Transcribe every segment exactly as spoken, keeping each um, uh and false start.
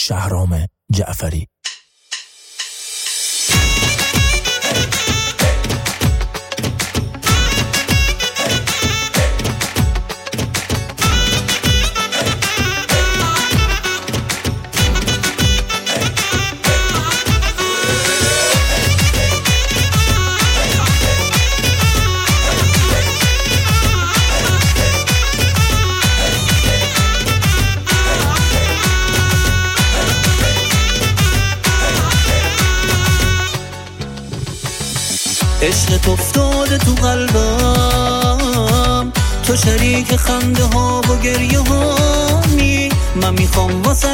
شهرام جعفری. عشقت افتاده تو قلبم، تو شریک خنده ها و گریه هامی، من میخوام واسط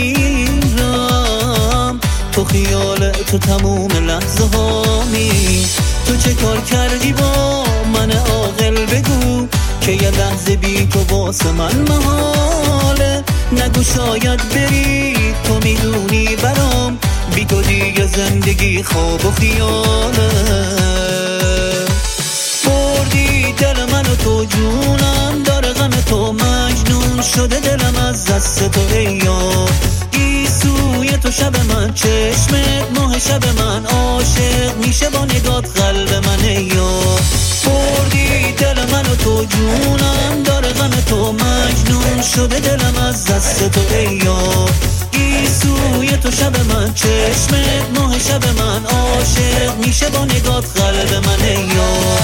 بمیرم، تو خیال تو تموم لحظه هامی. تو چه کار کردی با من عاقل بگو، که یه لحظه بی تو واسه من محاله. نگو شاید بری، تو میدونی برام بی تو دیگه زندگی خواب و خیاله. بردی دل منو تو، جونم داره غم تو، مجنون شده دلم از دست تو. ای یار گیسوی تو شب من، چشمت ماه شب من، عاشق میشه با نگات قلب من. ای یار بردی دل منو تو، جونم داره غم تو، مجنون شده دلم از دست تو. ای یار گیسوی تو شب من، چشمت ماه شب من، عاشق میشه با نگات قلب من. ای یار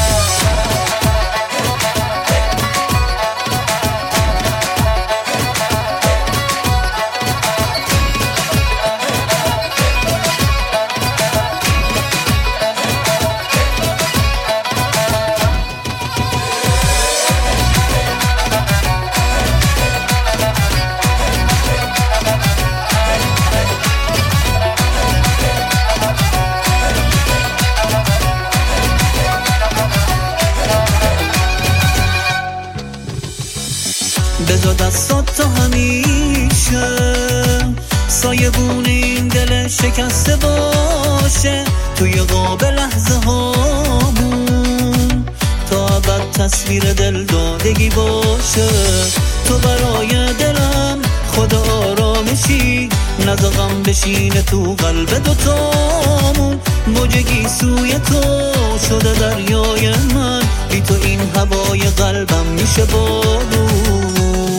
بذار دستات تا همیشه سایبون این دل شکسته باشه، توی قاب لحظه هامون تا ابد تصویر دل دادگی باشه. تو برای دلم خدا آرامشی، نزاقم بشینه تو قلب دوتامون. موجگی سوی تو شده دریای من، بی تو این هوای قلبم میشه بارون.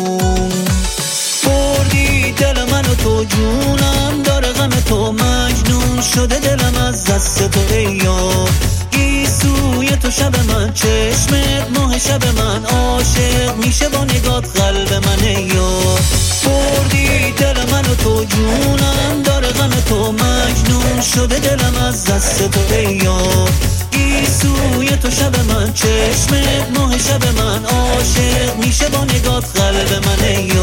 بردی دل منو تو، جونم داره غم تو، مجنون شده دلم از دست تو. ای یار گیسوی تو شب من، چشمت ماه شب من، عاشق میشه با نگات قلب من. ای یار بردی دل منو تو، جونم داره غم تو، مجنون شده دلم از دست تو. ای یار گیسوی تو شب من، چشمت ماه شب من، عاشق میشه با نگات قلب من. ای